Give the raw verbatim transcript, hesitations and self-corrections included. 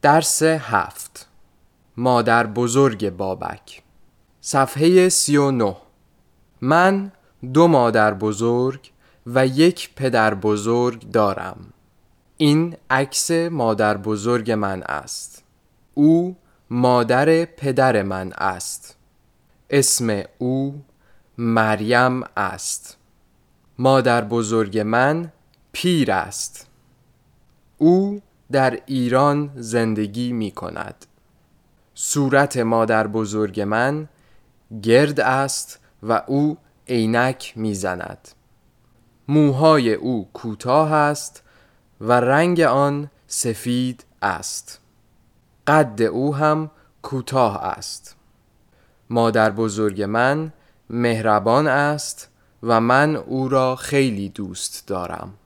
درس هفت. مادر بزرگ بابک. صفحه سی و نه. من دو مادر بزرگ و یک پدر بزرگ دارم. این عکس مادر بزرگ من است. او مادر پدر من است. اسم او مریم است. مادر بزرگ من پیر است. او در ایران زندگی می کند. صورت مادر بزرگ من گرد است و او عینک می زند. موهای او کوتاه است و رنگ آن سفید است. قد او هم کوتاه است. مادر بزرگ من مهربان است و من او را خیلی دوست دارم.